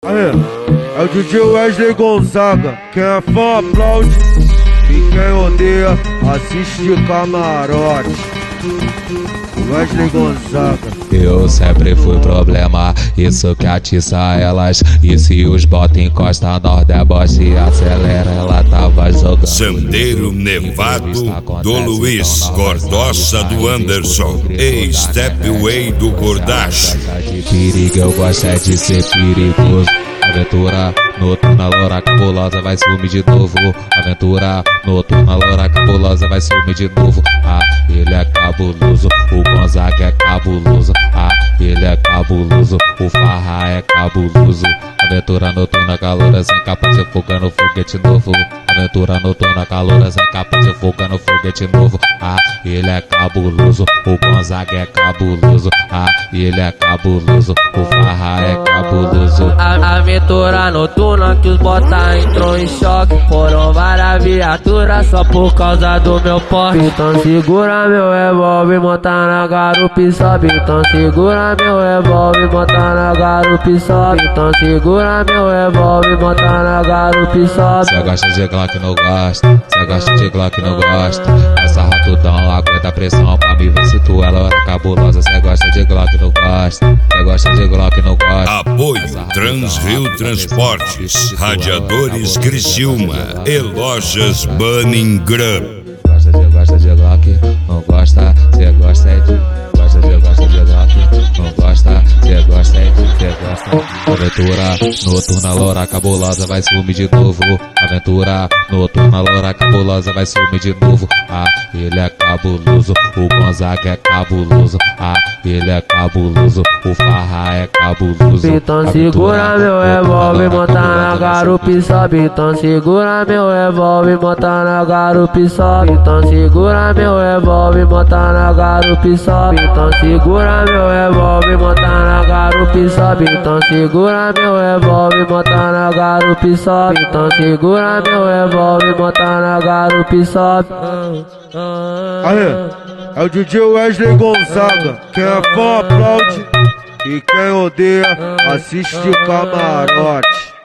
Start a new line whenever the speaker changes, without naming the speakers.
Aê, é o DJ Wesley Gonzaga. Quem é fã aplaude e quem odeia assiste de camarote. Wesley Gonzaga.
Eu sempre fui problema, isso que atiça elas. E se os bota encosta, nós deboche e acelera. Ela tava jogando
Sandeiro Nevado do Luiz, Gordoça do Anderson e Stepway do Gordacho.
de perigo, eu gosto é de ser perigoso. Aventura noturna, loura cabulosa vai sumir de novo. Aventura noturna, loura cabulosa vai sumir de novo. Ah, ele é cabuloso, o Gonzaga é cabuloso. Ah, ele é cabuloso, o Farra é cabuloso. Aventura noturna, calora sem capa de fuga no foguete novo. Aventura noturna, calora sem capa de fuga no foguete novo. Ah, ele é cabuloso, o Gonzaga é cabuloso. Ah, ele é cabuloso, o Farra é cabuloso.
Aventura noturna que os bota entrou em choque. Foram várias viaturas só por causa do meu porte. Então segura meu revólver, monta na garupa e sobe. Então segura meu revólver, monta na garupa e sobe. Então segura meu revólver, monta na garupa e sobe.
Cê gosta de Glock, não gosta. Cê gosta de Glock, não gosta. Essa ratudão aguenta a pressão pra me ver se tu é loura cabulosa. Cê gosta de Glock, não gosta. Cê gosta de Glock, não gosta.
Apoio Transrio Transportes, Radiadores Criciúma e Lojas Bunning Grub.
Gosta de Glock, não gosta. Cê gosta é de gosta de Glock, não gosta. Cê gosta é de cê gosta. Aventura noturna, loura cabulosa vai sumir de novo. Aventura noturna, loura cabulosa vai sumir de novo. Ah, ele é cabuloso, o Gonzaga é cabuloso. Ah, ele é cabuloso, o Farra é cabuloso.
Então segura meu revólver, monta na garupa e sobe. Então segura meu revólver, monta na garupa e sobe. Então segura meu revólver, monta na garupa e sobe. Então segura meu revólver, monta na garupa e sobe. Então segura meu revólver, monta na garupa e sobe. Então segura meu revólver, monta na garupa e sobe.
Aê, é o DJ Wesley Gonzaga. Quem é fã aplaude e quem odeia assiste de camarote.